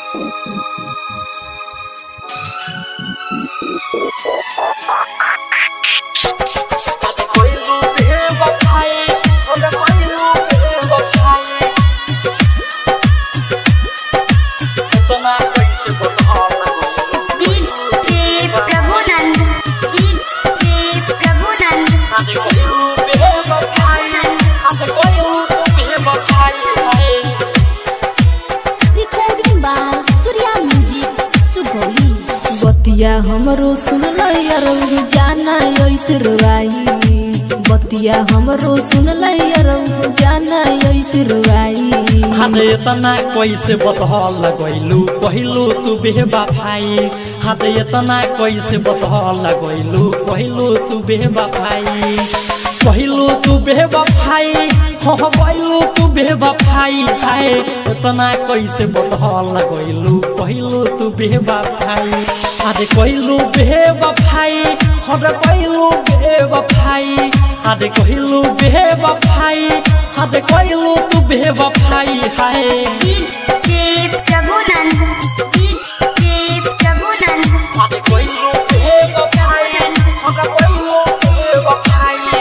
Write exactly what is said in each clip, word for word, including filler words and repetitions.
बतिया हमरो सुन यार जाना ऐसे रुआई बतिया हमरो सुन यार जाना ऐसे रुआई हाथे इतना कैसे बतहल गइलू कहलू तू बेवफाई हाथे इतना कैसे बतहल गइलू कहलू तू बेवफाई कहलू तू बेवफाई हो कहलू तू बेवफाई हाय इतना कैसे बतहल गइलू कहलू तू बेवफाई आदे कहलू बेवफाई हर कहलू बेवफाई आदे कहलू बेवफाई आदे कहलू तू बेवफाई हाय डीजे प्रभुनंद डीजे प्रभुनंद आदे कहलू बेवफाई हर कहलू बेवफाई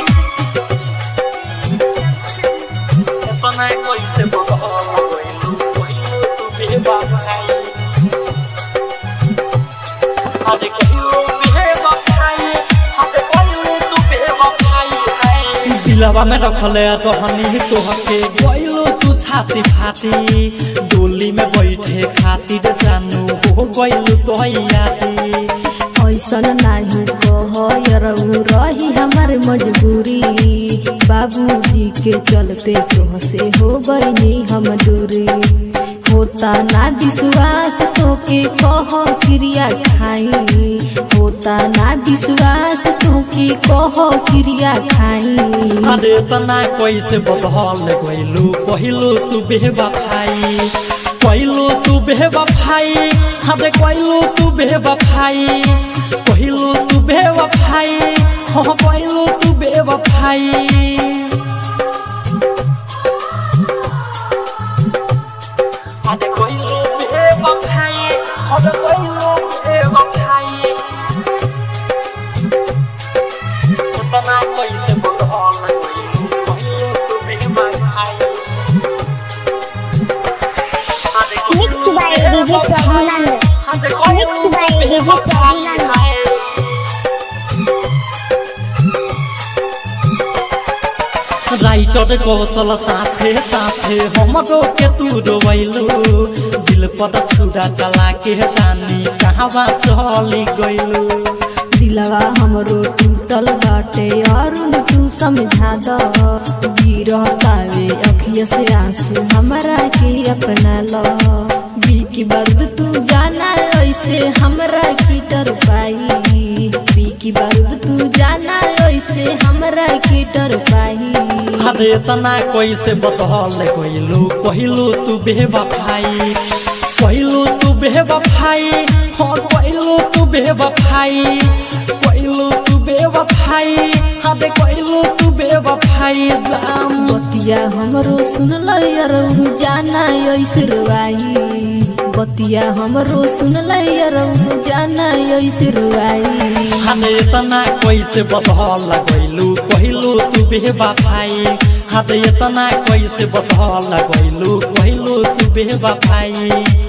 अपना कैसे बतहल गइलू कहलू तू बेवफाई आदे कहलू बेवफाई आदे कहलू तू बेवफाई हाय दिलवा में रखले रहनी तोहके गइलू तू छाती फाटी डोली में बैठे खातिर जानू हो गइलू तोहियाती ऐसन नहीं कह यरऊ रही हमार मजबूरी बाबूजी के चलते तोहसे हो गईनी हम दूरी होता ना विश्वास तोके कह क्रिया खाई होता ना विश्वास तोके कह क्रिया खाई अरे तना कैसे बदहल गइलू कहलू तू बेवफाई कहलू तू बेवफाई हाथे कहलू तू बेवफाई कहलू तू बेवफाई हो कहलू तू बेवफाई आदे कहलू बेवफाई आदे कहलू बेवफाई तना कैसे बदहल गइलू कहलू तू बेवफाई आदे मिक्स बाय डीजे प्रभुनंद आदे mix by DJ Prabhunand writer Kaushal साथे साथे हमरो के तू रोइलू दिल पर छुरा चला के रानी कहवा चली गइलू दिलवा हमरो टूटल बाटे और तू समझा दो गिरह तावे अखिया से आंसू हमरा के अपना लो बीकी बारूद तू जाना ऐसे हमरा की डर पाई बीकी बारूद तू जाना ऐसे हमरा की डर पाई अरे तना कैसे बतहल गइलू कहलू तू बेवफाई कहलू तू बेवफाई हो कहलू तू बेवफाई कहलू तू बेवफाई हाथे कहलू तू बेवफाई जाम बतिया हमरो सुन यार जाना ऐसे रुआई बतिया हमरो सुन यार जाना ऐसे रुआई हाथे इतना कैसे बतहल गइलू कहलू तू बेवफाई हाथे इतना कैसे बतहल गइलू कहलू तू बेवफाई।